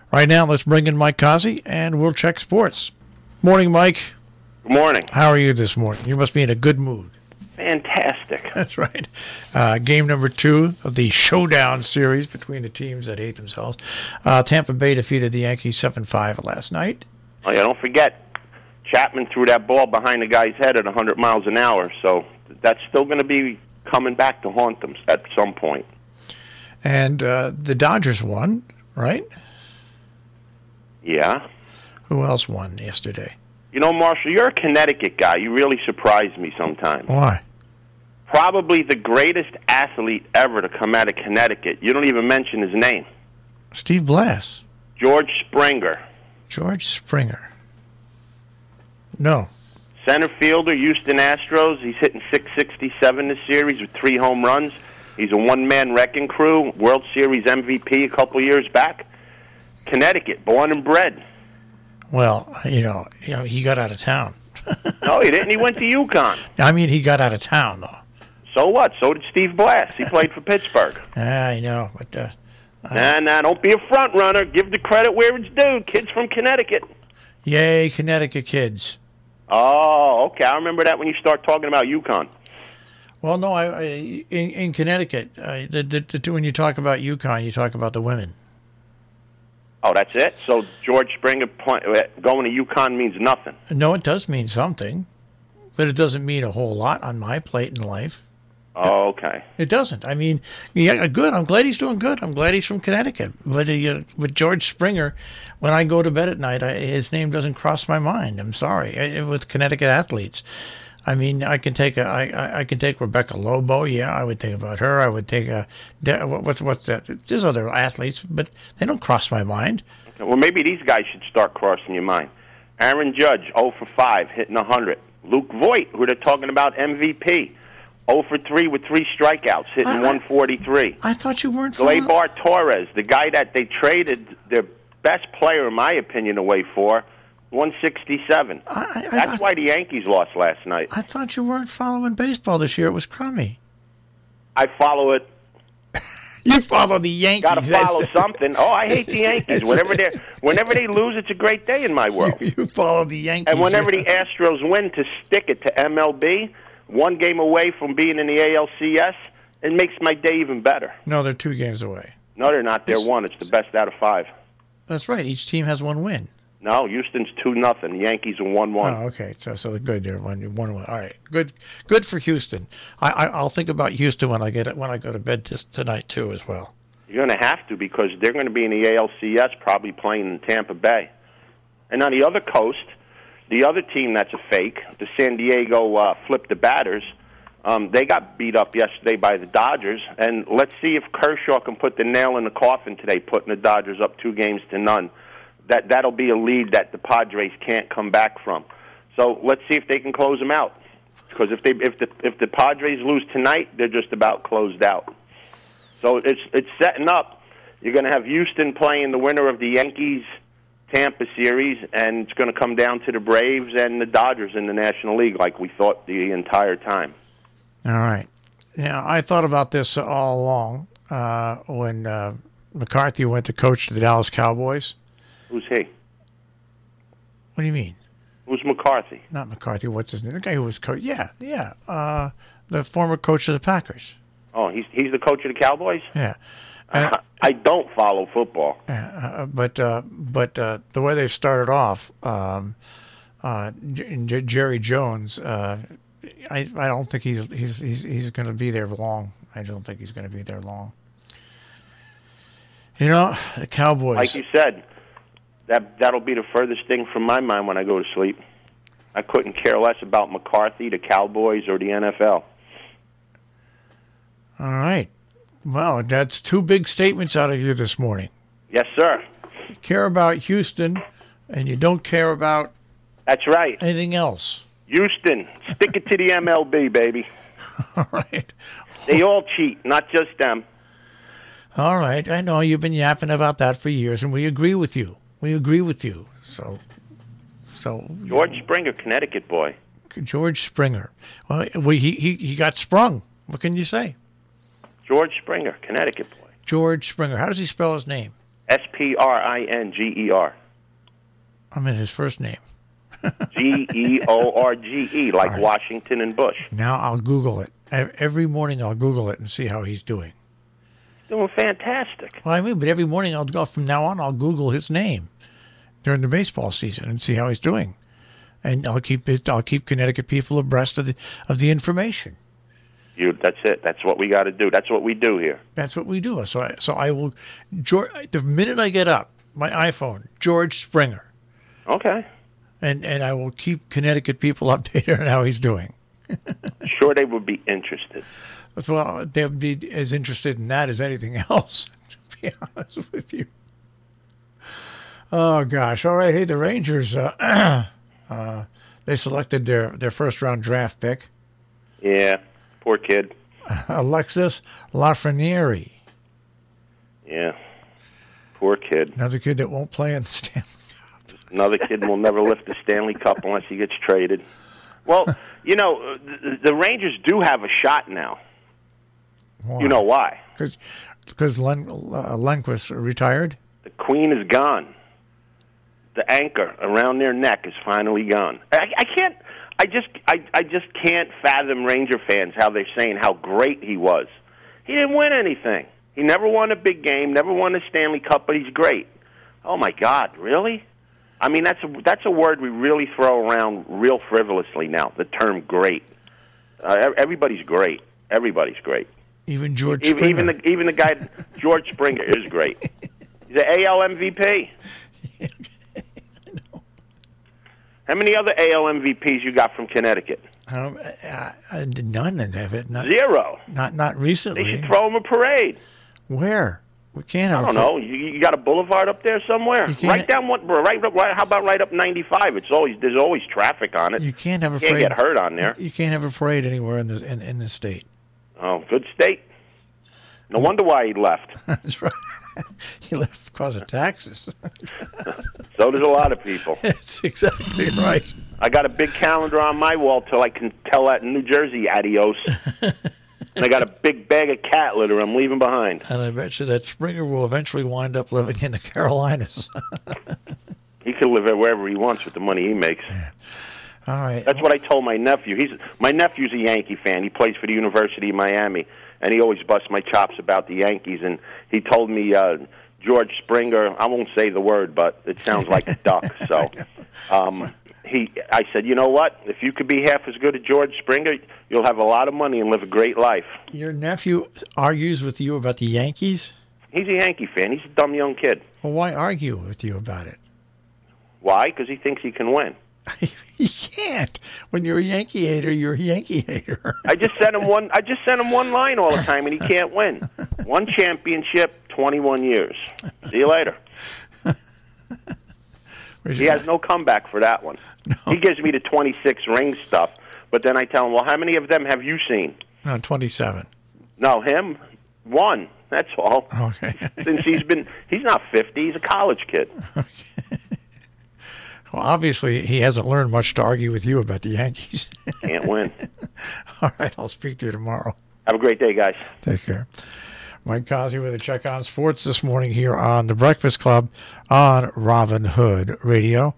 Right now, let's bring in Mike Kazi, and we'll check sports. Morning, Mike. Good morning. How are you this morning? You must be in a good mood. Fantastic. That's right. Game number 2 of the showdown series between the teams that hate themselves. Tampa Bay defeated the Yankees 7-5 last night. Oh, yeah, don't forget, Chapman threw that ball behind the guy's head at 100 miles an hour, so that's still going to be coming back to haunt them at some point. And the Dodgers won, right? Yeah. Who else won yesterday? You know, Marshall, you're a Connecticut guy. You really surprise me sometimes. Why? Probably the greatest athlete ever to come out of Connecticut. You don't even mention his name. Steve Blass. George Springer. George Springer. No. Center fielder, Houston Astros. He's hitting .667 this series with 3 home runs. He's a one-man wrecking crew. World Series MVP a couple years back. Connecticut, born and bred. Well, you know, he got out of town. No, he didn't. He went to UConn. I mean, he got out of town, though. So what? So did Steve Blass. He played for Pittsburgh. I know, but... Nah, don't be a front runner. Give the credit where it's due. Kids from Connecticut. Yay, Connecticut kids. Oh, okay. I remember that when you start talking about UConn. Well, no, in Connecticut, when you talk about UConn, you talk about the women. Oh, that's it? So George Springer going to UConn means nothing? No, it does mean something, but it doesn't mean a whole lot on my plate in life. Oh, okay. It doesn't. I mean, yeah, good. I'm glad he's doing good. I'm glad he's from Connecticut. But with George Springer, when I go to bed at night, his name doesn't cross my mind. I'm sorry. With Connecticut athletes, I mean, I can take Rebecca Lobo. Yeah, I would think about her. I would take what's that? There's other athletes, but they don't cross my mind. Okay, well, maybe these guys should start crossing your mind. Aaron Judge, 0 for 5, hitting 100. Luke Voigt, who they're talking about MVP. 0 for 3 with 3 strikeouts, hitting 143. I thought you weren't. Gleyber Torres, the guy that they traded their best player, in my opinion, away for, 167. That's why the Yankees lost last night. I thought you weren't following baseball this year. It was crummy. I follow it. You follow the Yankees. Got to follow something. Oh, I hate the Yankees. Whenever they lose, it's a great day in my world. You follow the Yankees. And whenever the Astros win, to stick it to MLB, 1 game away from being in the ALCS, it makes my day even better. No, they're 2 games away. No, they're not. They're 1. It's the best out of 5. That's right. Each team has 1 win. No, Houston's 2-0. The Yankees are 1-1. Oh, okay. So they're good. They're 1-1. All right. Good for Houston. I'll think about Houston when I go to bed tonight too, as well. You're going to have to, because they're going to be in the ALCS, probably playing in Tampa Bay. And on the other coast, the other team that's a fake, the San Diego Flip the Batters, they got beat up yesterday by the Dodgers. And let's see if Kershaw can put the nail in the coffin today, putting the Dodgers up 2-0. That'll be a lead that the Padres can't come back from. So let's see if they can close them out. Because if the Padres lose tonight, they're just about closed out. So it's setting up. You're going to have Houston playing the winner of the Yankees-Tampa series, and it's going to come down to the Braves and the Dodgers in the National League, like we thought the entire time. All right. Yeah, I thought about this all along when McCarthy went to coach the Dallas Cowboys. Who's he? What do you mean? Who's McCarthy? Not McCarthy. What's his name? The guy who was coach. Yeah. The former coach of the Packers. Oh, he's the coach of the Cowboys? Yeah. I don't follow football. But the way they started off, Jerry Jones, I don't think he's going to be there long. I don't think he's going to be there long. You know, the Cowboys. Like you said, that'll be the furthest thing from my mind when I go to sleep. I couldn't care less about McCarthy, the Cowboys, or the NFL. All right. Well, that's 2 big statements out of you this morning. Yes, sir. You care about Houston, and you don't care about... That's right. Anything else. Houston, stick it to the MLB, baby. All right. They all cheat, not just them. All right. I know you've been yapping about that for years, and we agree with you. So George Springer, Connecticut boy. George Springer. Well, he got sprung. What can you say? George Springer, Connecticut boy. George Springer. How does he spell his name? Springer. I mean his first name. George, like right. Washington and Bush. Now I'll Google it. Every morning I'll Google it and see how he's doing. Doing fantastic. Well, I mean, but every morning I'll go from now on. I'll Google his name during the baseball season and see how he's doing, and I'll keep Connecticut people abreast of the information. That's it. That's what we got to do. That's what we do here. That's what we do. So I will. The minute I get up, my iPhone, George Springer. Okay. And I will keep Connecticut people updated on how he's doing. Sure, they would be interested. Well, they'll be as interested in that as anything else, to be honest with you. Oh, gosh. All right. Hey, the Rangers, they selected their first-round draft pick. Yeah, poor kid. Alexis Lafreniere. Yeah, poor kid. Another kid that won't play in the Stanley Cup. Another kid will never lift the Stanley Cup unless he gets traded. Well, you know, the Rangers do have a shot now. Why? You know why? Because Lundqvist retired? The queen is gone. The anchor around their neck is finally gone. I just can't fathom Ranger fans how they're saying how great he was. He didn't win anything. He never won a big game, never won a Stanley Cup, but he's great. Oh my God, really? I mean, that's a word we really throw around real frivolously now. The term "great." Everybody's great. Everybody's great. Even George Springer. Even the guy George Springer is great. He's an AL MVP. I know. How many other AL MVPs you got from Connecticut? None of it. Zero. Not recently. They should throw him a parade. Where? We can't have. I don't know. You got a boulevard up there somewhere? Right down what? Right. How about right up 95? There's always traffic on it. You can't have a parade. parade. Can't get hurt on there. You can't have a parade anywhere in the state. Oh, good state. No wonder why he left. That's right. He left because of taxes. So does a lot of people. That's exactly right. I got a big calendar on my wall till I can tell that in New Jersey adios. And I got a big bag of cat litter I'm leaving behind. And I bet you that Springer will eventually wind up living in the Carolinas. He can live wherever he wants with the money he makes. Yeah. All right. That's what I told my nephew. My nephew's a Yankee fan. He plays for the University of Miami, and he always busts my chops about the Yankees. And he told me George Springer, I won't say the word, but it sounds like a duck. So I said, you know what? If you could be half as good as George Springer, you'll have a lot of money and live a great life. Your nephew argues with you about the Yankees? He's a Yankee fan. He's a dumb young kid. Well, why argue with you about it? Why? Because he thinks he can win. You can't. When you're a Yankee hater, you're a Yankee hater. I just sent him one line all the time, and he can't win. One championship, 21 years. See you later. He has no comeback for that one. No. He gives me the 26 ring stuff, but then I tell him, well, how many of them have you seen? 27. No, him, one. That's all. Okay. Since he's not 50, he's a college kid. Okay. Well, obviously, he hasn't learned much to argue with you about the Yankees. Can't win. All right, I'll speak to you tomorrow. Have a great day, guys. Take care. Mike Cosby with a check on sports this morning here on The Breakfast Club on Robin Hood Radio.